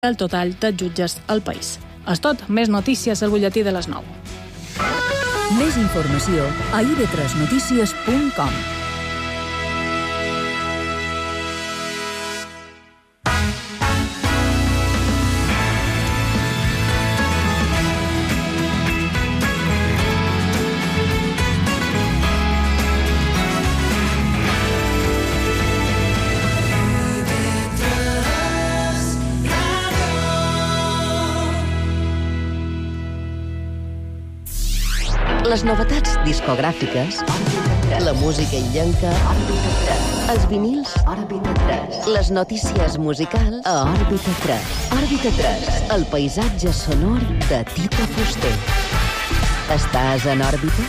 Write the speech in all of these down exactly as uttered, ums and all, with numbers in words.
el total de jutges al país. És tot, més notícies al butlletí de les nou. Més informació a i ve tres notícies punt com. Les novetats discogràfiques, la música illenca, els vinils, les notícies musicals a Òrbita tres. Òrbita tres, el paisatge sonor de Tito Fuster. Estàs en òrbita?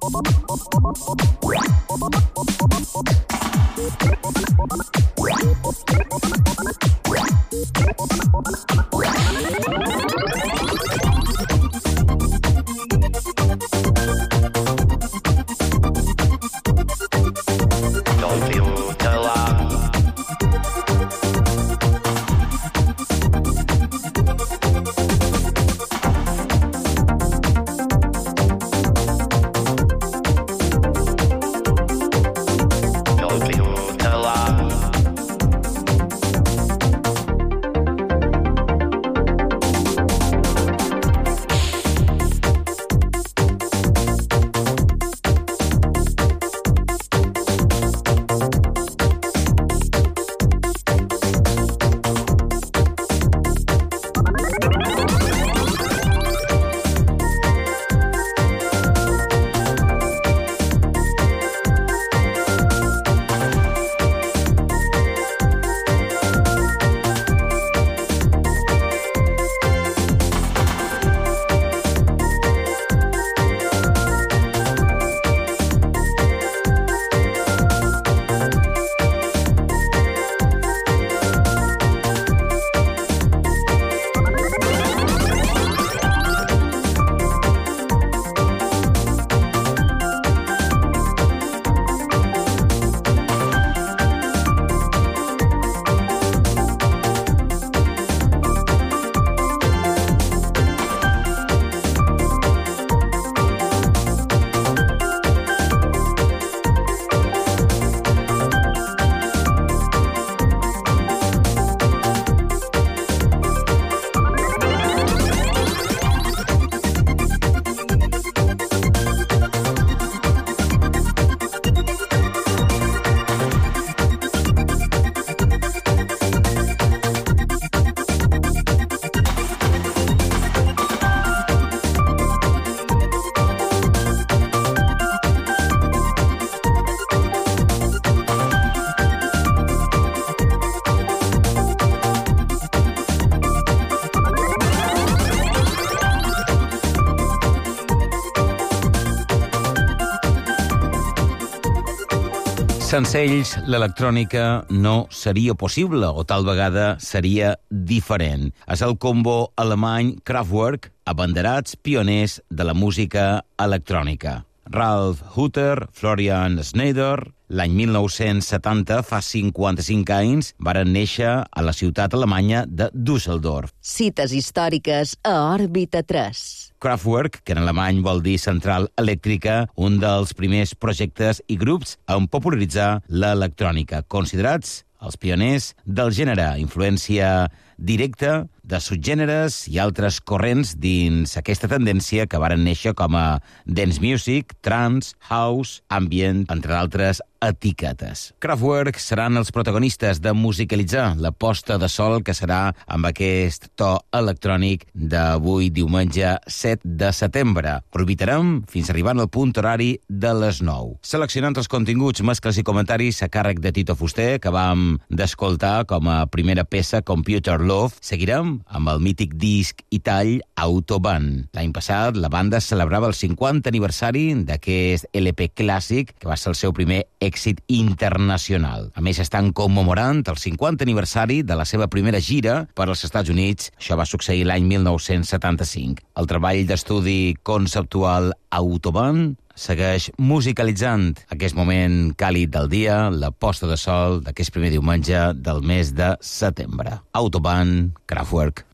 Sense ells, l'electrònica no seria possible, o tal vegada seria diferent. És el combo alemany Kraftwerk, abanderats pioners de la música electrònica. Ralf Hutter, Florian Schneider, l'any mil nou-cents setanta, fa cinquanta-cinc anys, varen néixer a la ciutat alemanya de Düsseldorf. Cites històriques a Òrbita tres. Kraftwerk, que en alemany vol dir central elèctrica, un dels primers projectes i grups en popularitzar l'electrònica, considerats els pioners del gènere, influència directa de subgèneres i altres corrents dins aquesta tendència que varen néixer com a dance music, trance, house, ambient, entre altres etiquetes. Kraftwerk seran els protagonistes de musicalitzar la posta de sol que serà amb aquest to electrònic d'avui diumenge set de setembre. Orbitarem fins arribant al punt horari de les nou. Seleccionant els continguts, mescles i comentaris a càrrec de Tito Fuster, que vam d'escoltar com a primera peça Computer Love, seguirem amb el mític disc i tall Autobahn. L'any passat la banda celebrava el cinquanta aniversari d'aquest L P clàssic, que va ser el seu primer èxit internacional. A més, estan commemorant el cinquanta aniversari de la seva primera gira per als Estats Units. Això va succeir l'any mil nou-cents setanta-cinc. El treball d'estudi conceptual Autobahn segueix musicalitzant aquest moment càlid del dia, la posta de sol d'aquest primer diumenge del mes de setembre. Autobahn, Kraftwerk.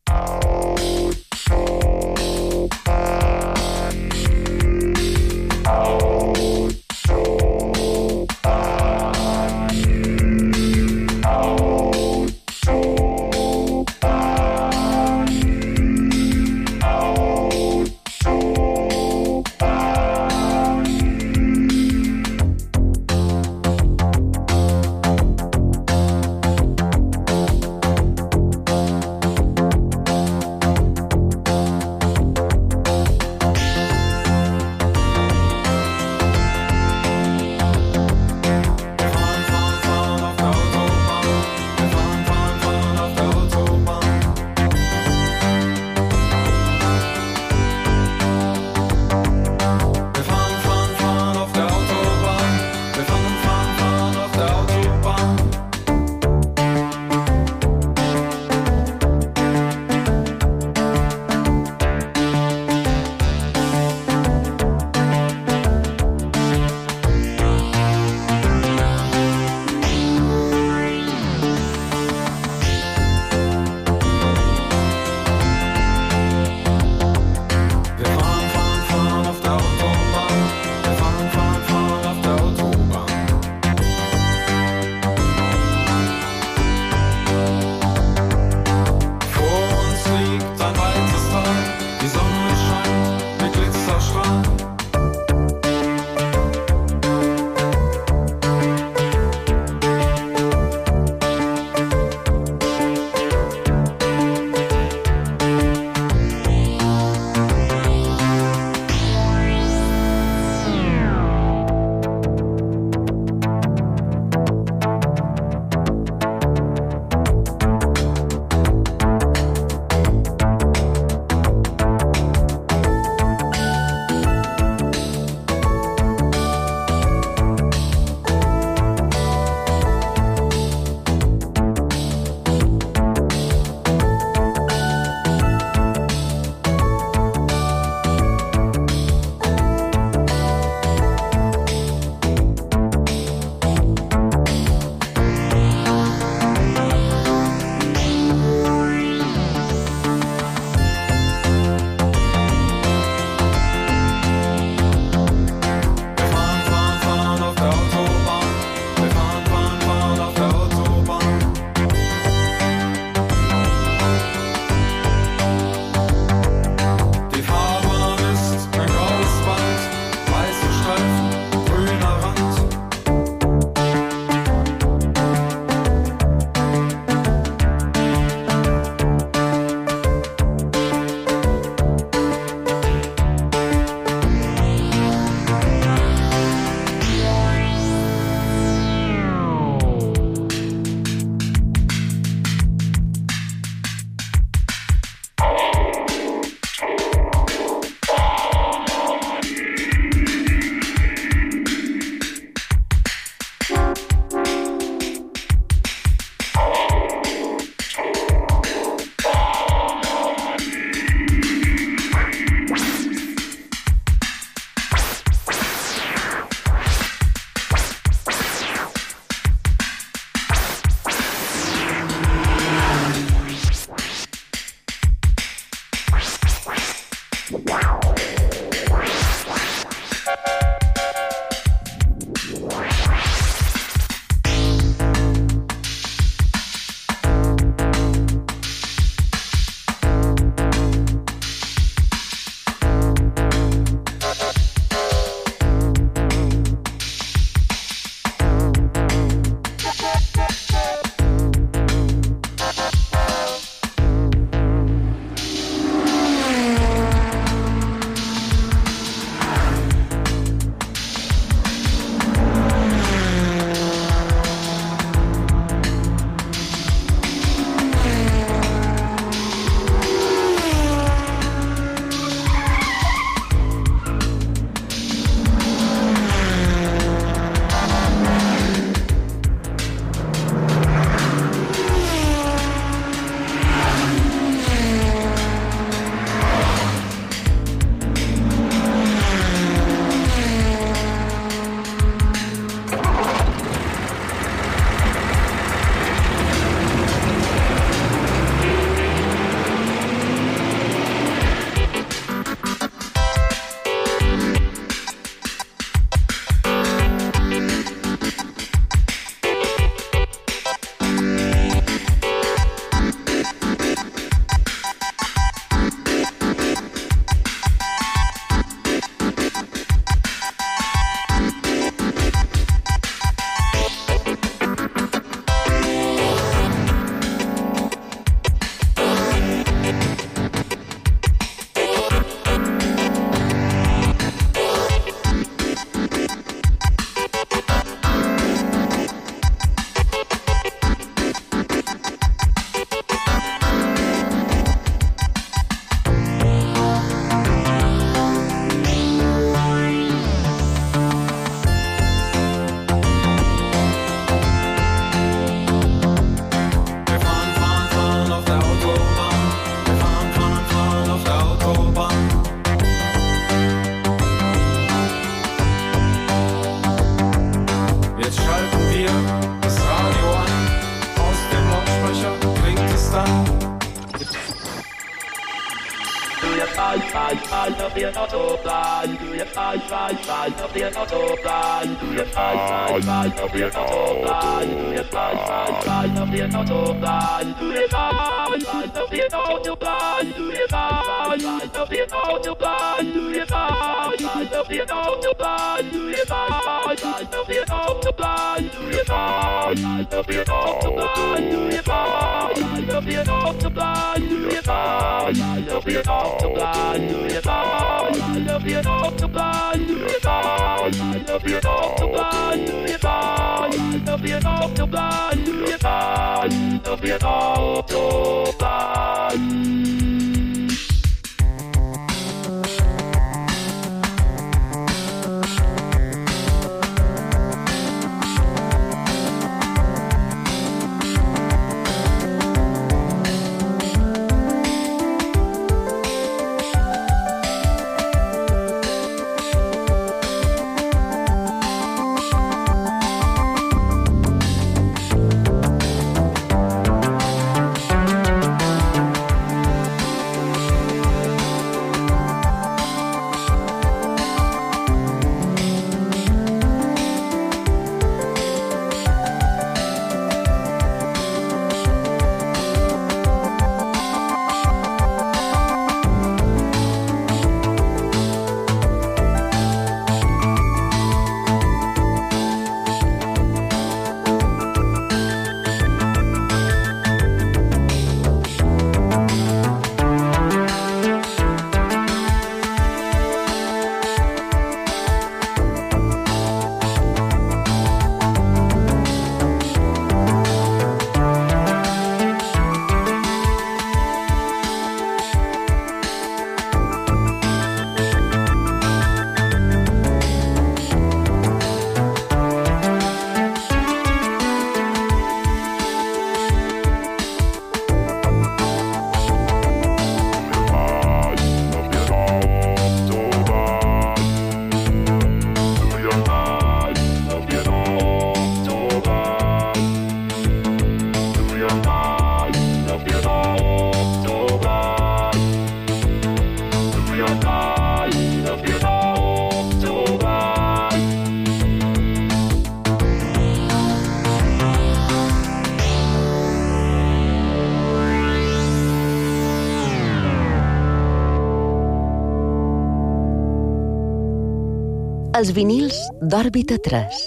Els vinils d'Òrbita tres.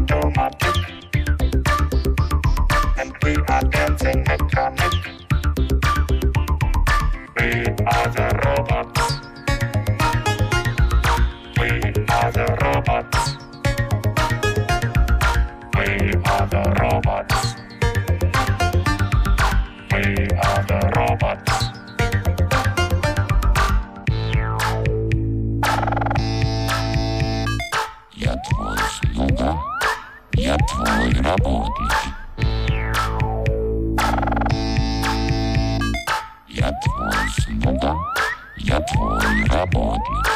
Automatic, and we are dancing mechanic. Я твой слуга, я твой работник.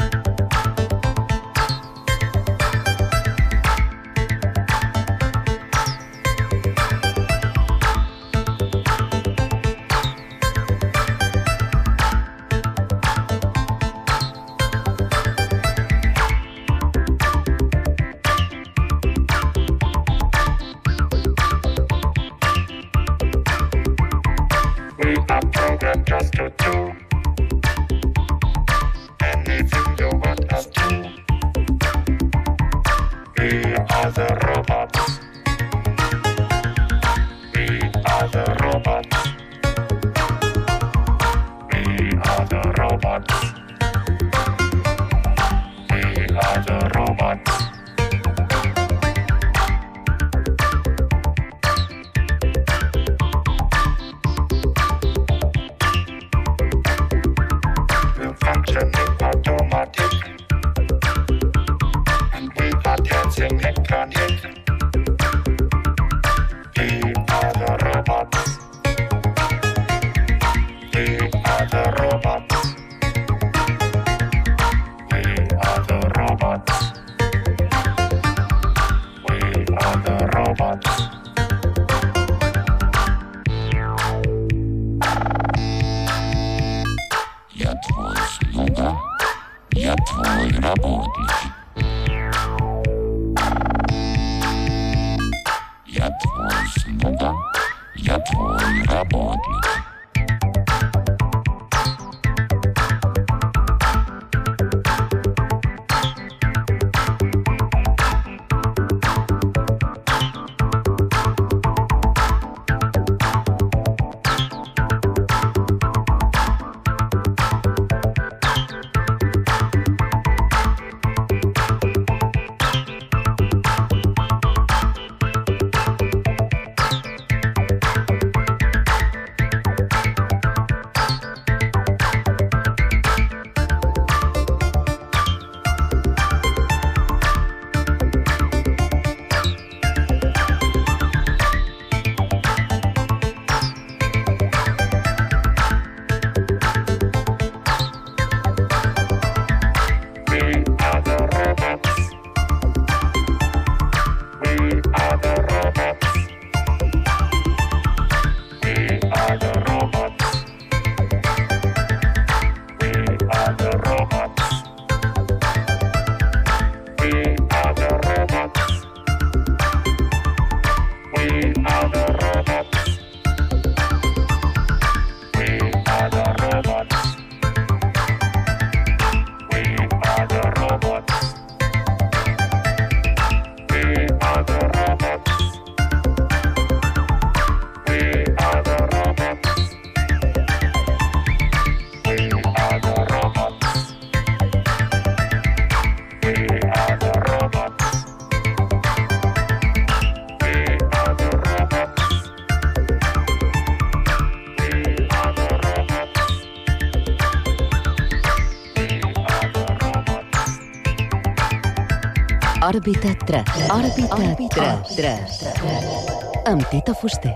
Just to do anything you want us to. We are the robots. We are the robots. We are the robots. We are the robots. Functioning automatic, and we are dancing electronic. We are the robots. We are the robots. We are the robots. We are the robots. Я твой слуга, я твой работник. Я твой слуга, я твой работник. Òrbita tres. Òrbita tres. Amb Tito Fuster.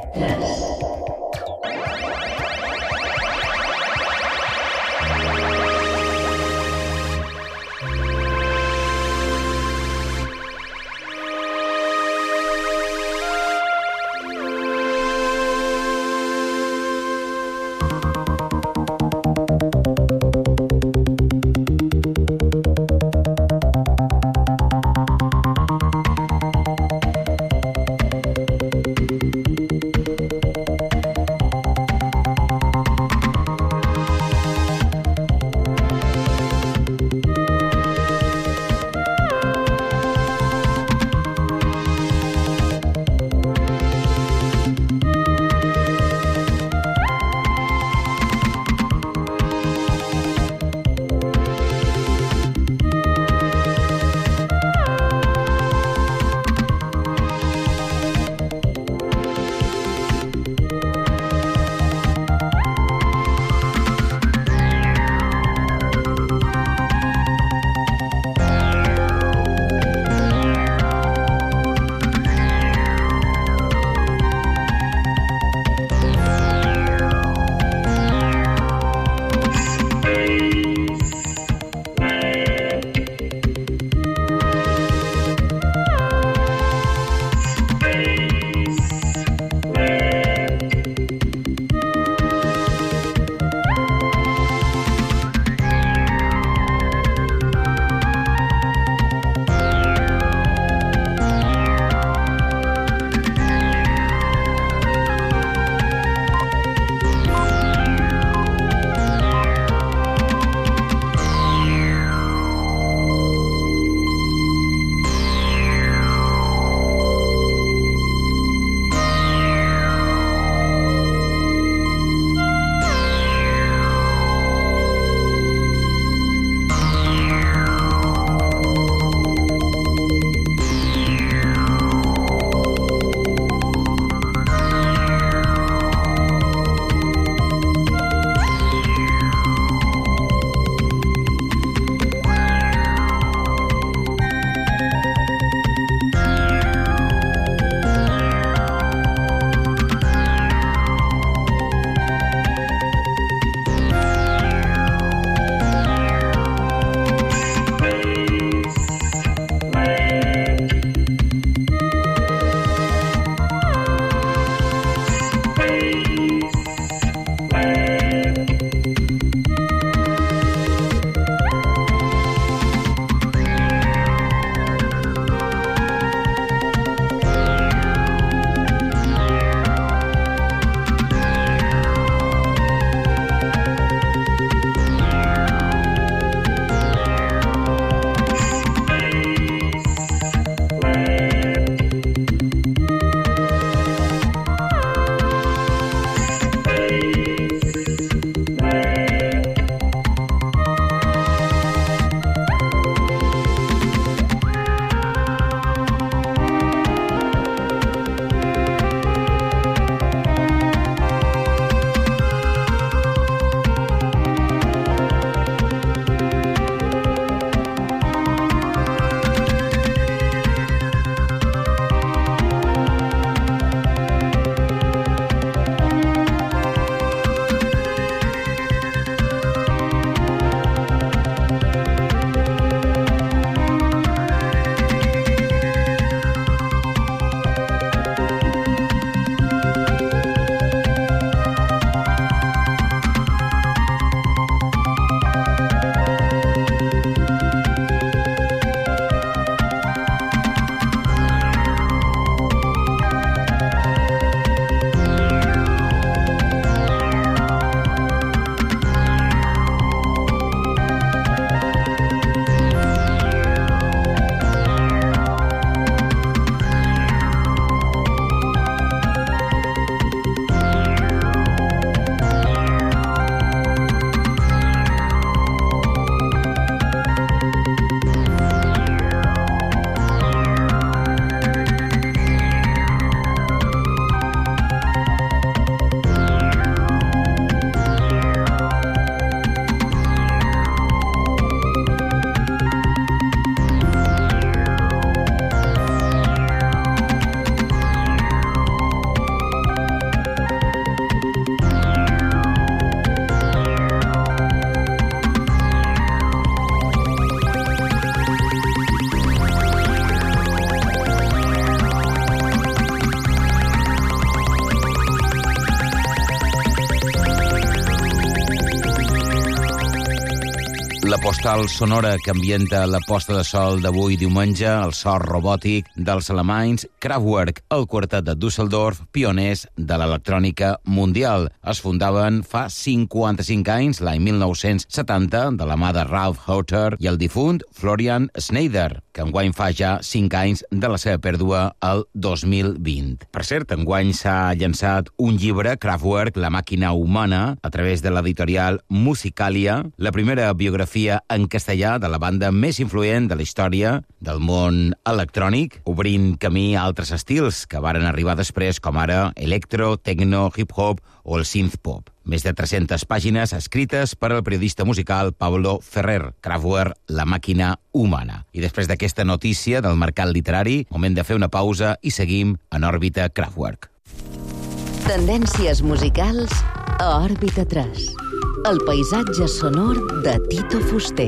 La postal sonora que ambienta la posta de sol d'avui diumenge, el so robòtic dels alemanys Kraftwerk, el quartet de Düsseldorf, pioners de l'electrònica mundial. Es fundaven fa cinquanta-cinc anys, l'any mil nou-cents setanta, de la mà de Ralf Hauter i el difunt Florian Schneider, que enguany fa ja cinc anys de la seva pèrdua el dos mil vint. Per cert, enguany s'ha llançat un llibre, Kraftwerk, la màquina humana, a través de l'editorial Musicalia, la primera biografia en castellà de la banda més influent de la història del món electrònic, obrint camí a altres estils que varen arribar després, com ara electro, techno, hip-hop o el synth-pop. Més de tres-centes pàgines escrites per al periodista musical Pablo Ferrer, Kraftwerk, la màquina humana. I després d'aquesta notícia del mercat literari, moment de fer una pausa i seguim en òrbita Kraftwerk. Tendències musicals a Òrbita tres. El paisatge sonor de Tito Fuster.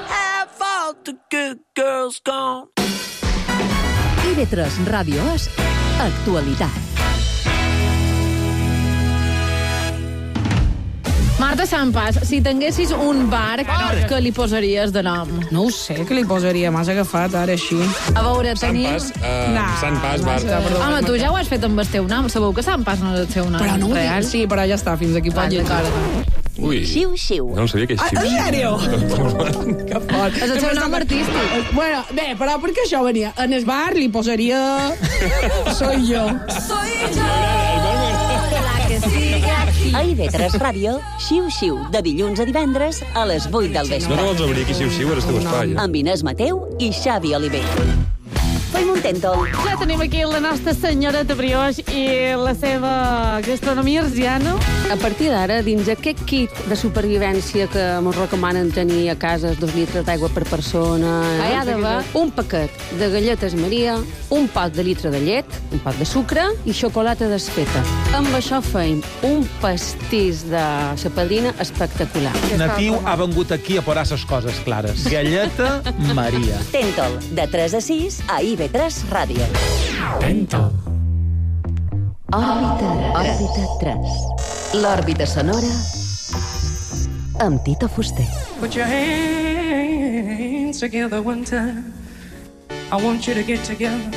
I V tres Ràdio és actualitat. Marta Sampas, si tinguessis un bar, què li posaries de nom? No ho sé, què li posaria? M'has agafat ara així. A veure, tenim... Sant Pas, uh, Nah, Sant Pas, massa, Marta. perdó. Home, tu ja ho has fet amb el teu nom. Sabeu que Sant Pas no és el seu nom Però no ho real? dic. Sí, però ja està, fins aquí pot Vale, llegar. d'acord. Ui, Xiu-xiu. no em sabia que és Ah, xiu. en sèrio? Que fort. És el seu nom artístic. Bueno, bé, però per què això venia? En el bar li posaria... Soy yo. A I V tres Ràdio, xiu-xiu, de dilluns a divendres a les vuit del No te vespre. vols obrir aquí, xiu-xiu, era el teu espai. eh? Amb Inés Mateu i Xavi Oliver. Fem un tèntol. Ja tenim aquí la nostra senyoreta Brioix i la seva gastronomia arsiana. A partir d'ara, dins aquest kit de supervivència que ens recomanen tenir a casa, dos litres d'aigua per persona, hi ha d'haver un paquet de galletes Maria, un pot de litre de llet, un pot de sucre i xocolata desfeta. Amb això feim un pastís de sa padrina espectacular. Natiu ha vengut aquí a posar les coses clares. Galleta Maria. Tèntol, de tres a sis a I V tres Ràdio. Tento. Òrbita, Òrbita tres. L'òrbita sonora amb Tito Fuster. Put your hands together one time. I want you to get together.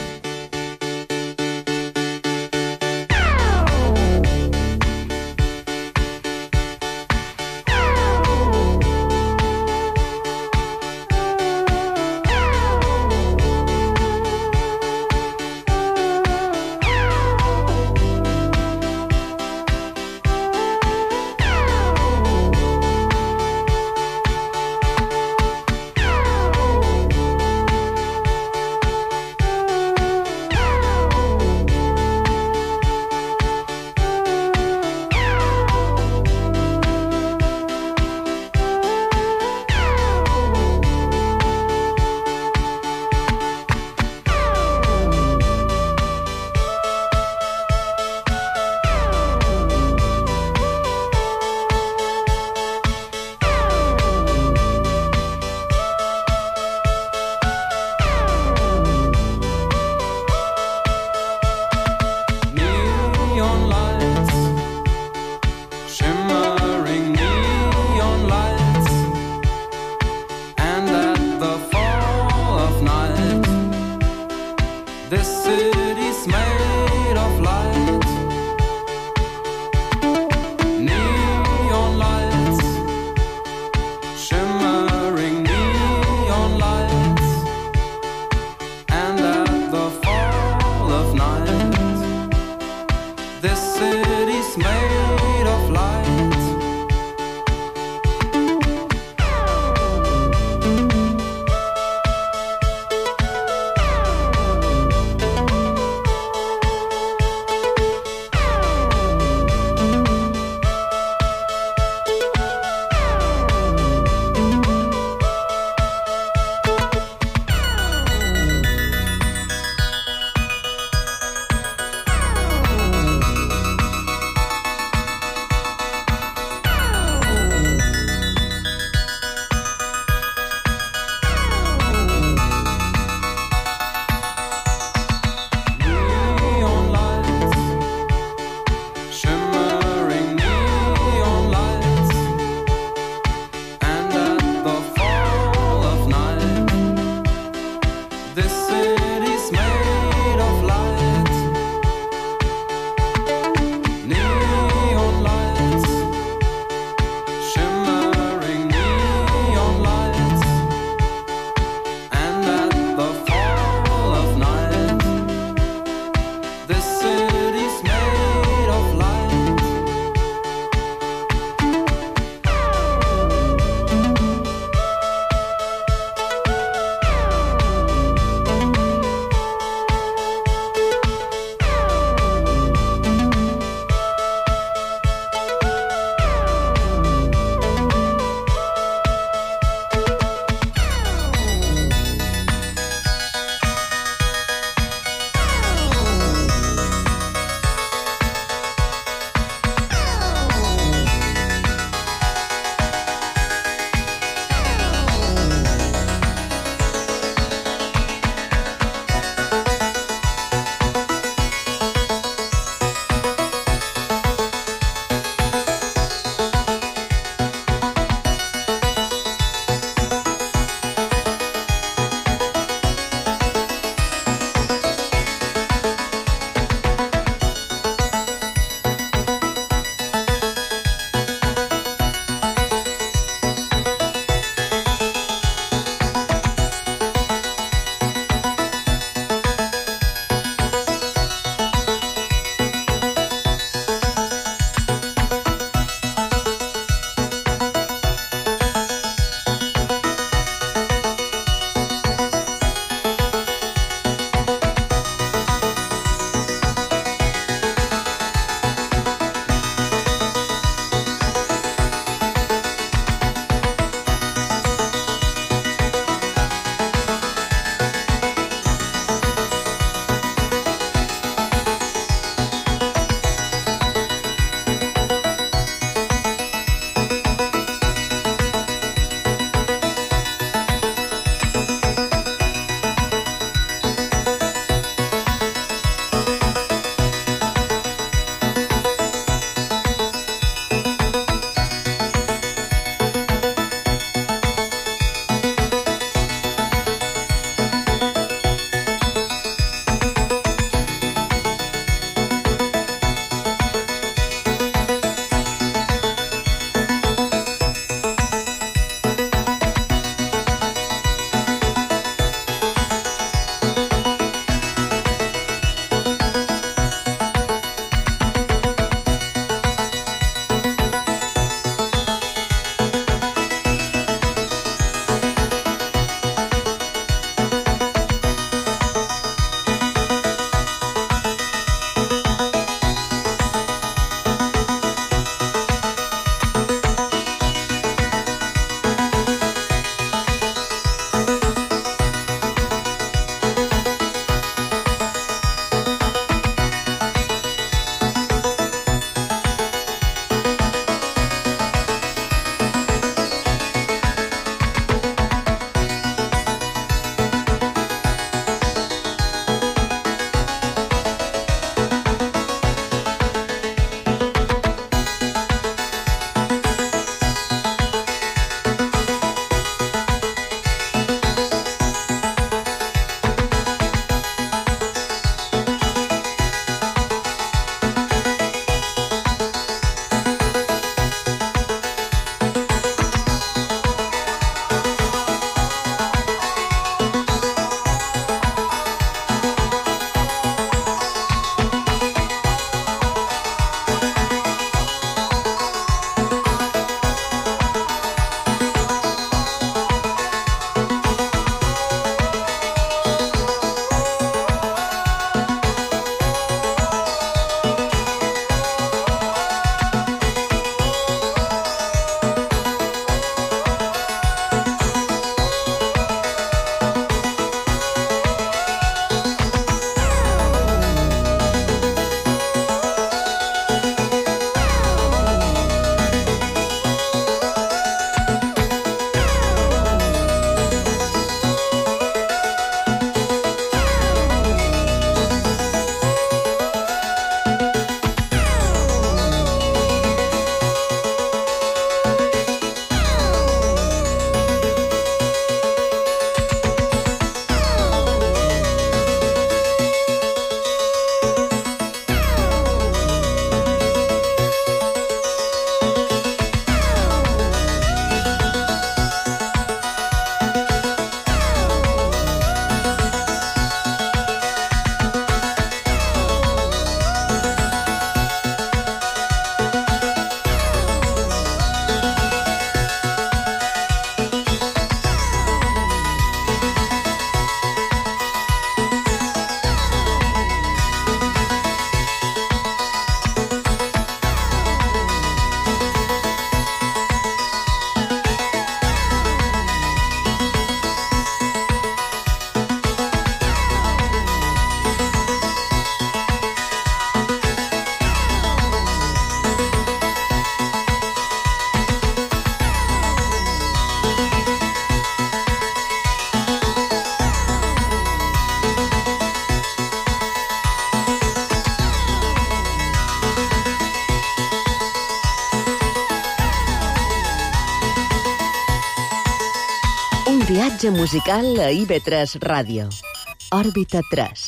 viatge musical a I V tres Ràdio. Òrbita tres.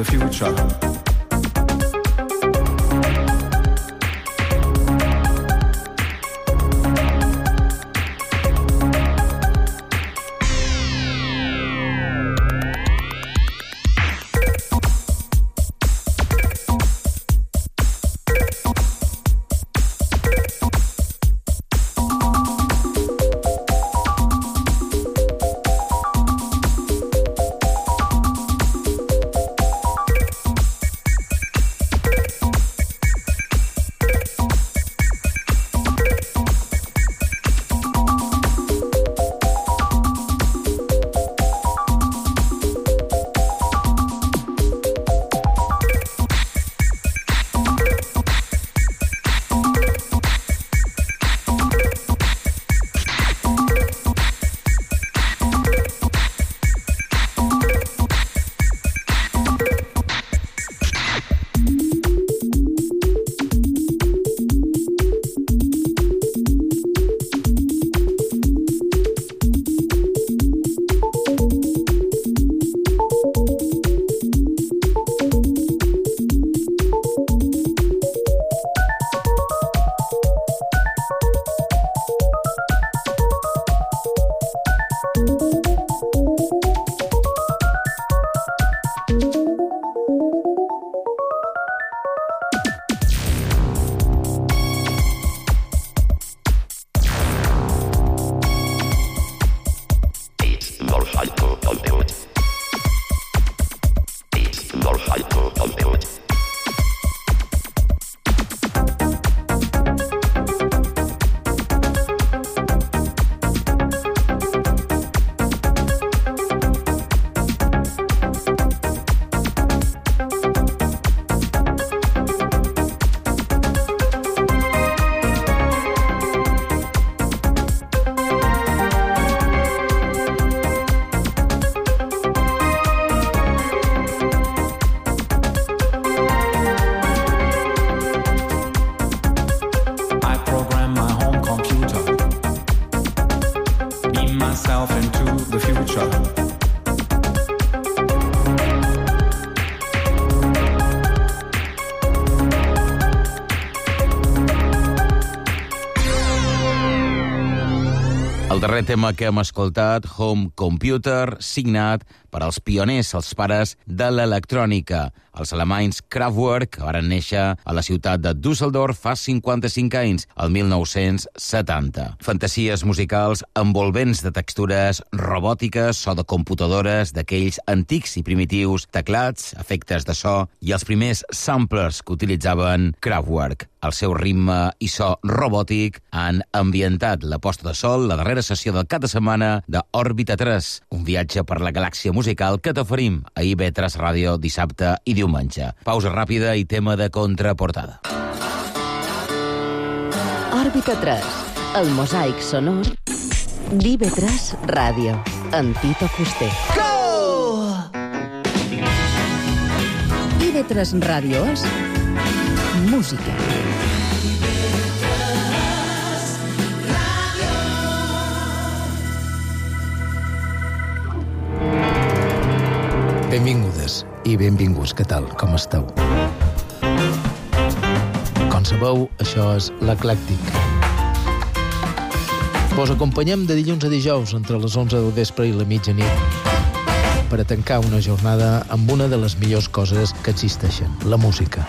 the future. El darrer tema que hem escoltat, Home Computer, signat per als pioners, els pares de l'electrònica, els alemanys Kraftwerk, que van néixer a la ciutat de Düsseldorf fa cinquanta-cinc anys, el mil nou-cents setanta. Fantasies musicals envolvents de textures robòtiques, so de computadores, d'aquells antics i primitius teclats, efectes de so i els primers samplers que utilitzaven Kraftwerk. El seu ritme i so robòtic han ambientat la posta de sol, la darrera sessió del cap de setmana de Òrbita tres, un viatge per la galàxia musical que t'oferim a I B tres Ràdio dissabte i diumenge. Pausa ràpida i tema de contraportada. Òrbita tres, el mosaic sonor d'I B tres Ràdio, amb Tito Fuster. Go! I B tres Ràdio és música. Benvingudes i benvinguts, què tal? Com esteu? Com sabeu, això és l'Eclèctic. Vos acompanyem de dilluns a dijous entre les onze del vespre i la mitjanit per a tancar una jornada amb una de les millors coses que existeixen, la música.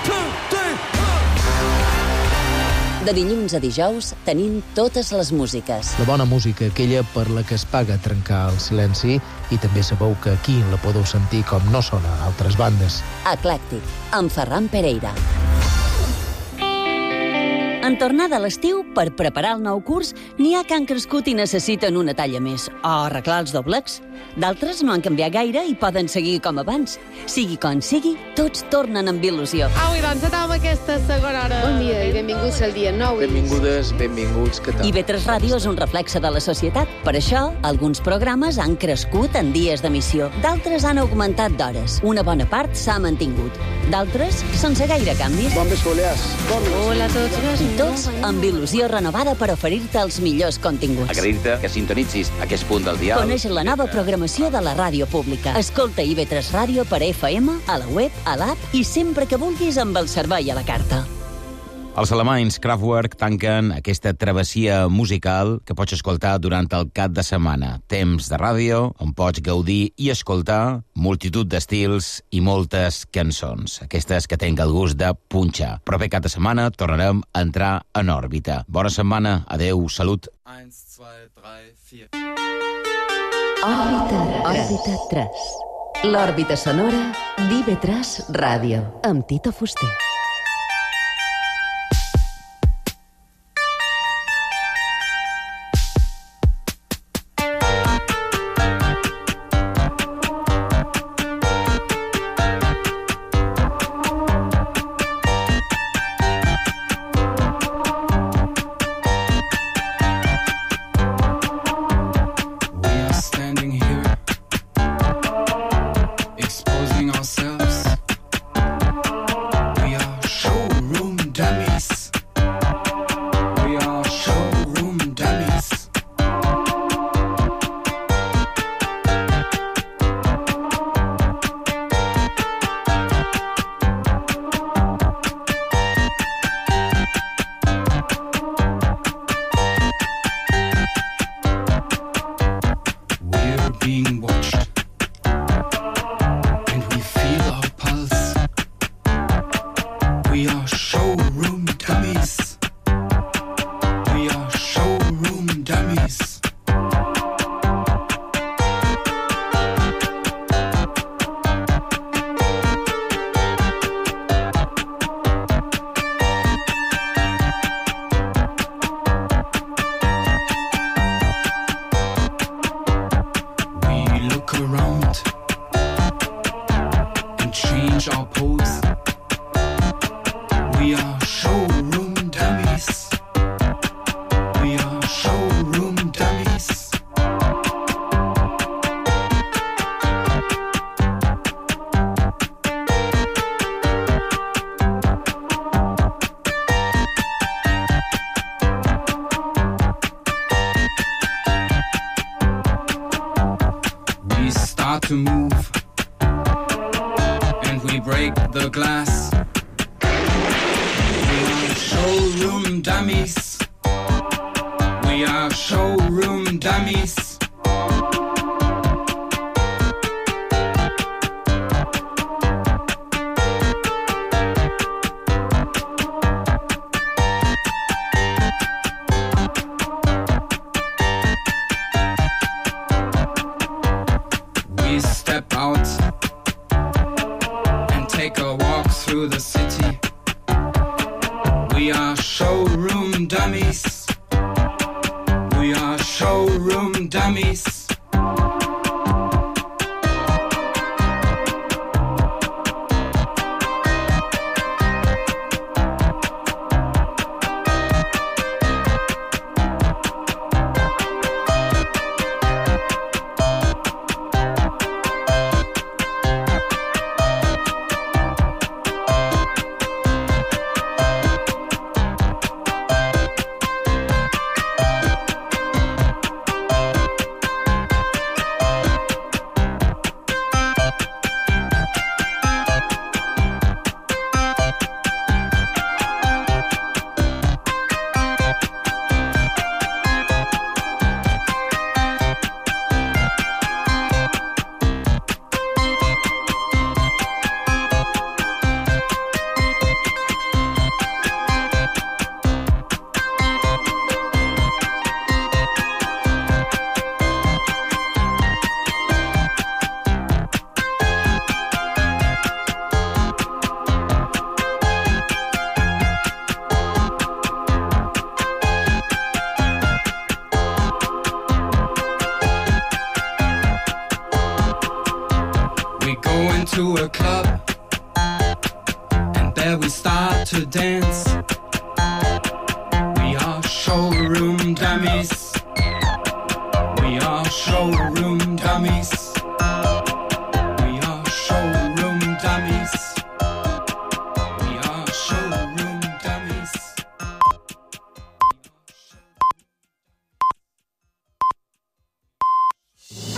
De dilluns a dijous tenim totes les músiques. La bona música, aquella per la que es paga trencar el silenci, i també sabeu que aquí la podeu sentir com no sona a altres bandes. Eclèctic, amb Ferran Pereira. En tornada a l'estiu, per preparar el nou curs, n'hi ha que han crescut i necessiten una talla més, o arreglar els doblecs. D'altres no han canviat gaire i poden seguir com abans. Sigui com sigui, tots tornen amb il·lusió. Au, i doncs, anem aquesta segona hora. Bon dia i benvinguts al dia nou. Benvingudes, benvinguts, què tal? I B tres Ràdio és un reflexe de la societat. Per això, alguns programes han crescut en dies d'emissió. D'altres han augmentat d'hores. Una bona part s'ha mantingut. D'altres, sense gaire canvis. Bon vespre, Oleàs. Hola a tots. Tots amb il·lusió renovada per oferir-te els millors continguts. Agrair-te que sintonitzis aquest punt del dial. Coneix la nova programació de la ràdio pública. Escolta I V tres Ràdio per F M, a la web, a l'app i sempre que vulguis amb el servei a la carta. Els alemanys Kraftwerk tanquen aquesta travessia musical que pots escoltar durant el cap de setmana. Temps de ràdio, on pots gaudir i escoltar multitud d'estils i moltes cançons. Aquestes que tenen el gust de punxar. Proper cap de setmana tornarem a entrar en òrbita. Bona setmana, adeu, salut. eins, zwei, drei, vier. Òrbita, Òrbita tres. L'òrbita sonora d'I V tres Ràdio, amb Tito Fuster. To move, and we break the glass. We are showroom dummies. We are showroom dummies. Step out and take a walk through the city. We are showroom dummies. We are showroom dummies. To a club, and there we start to dance. We are showroom dummies. We are showroom dummies. We are showroom dummies. We are showroom dummies.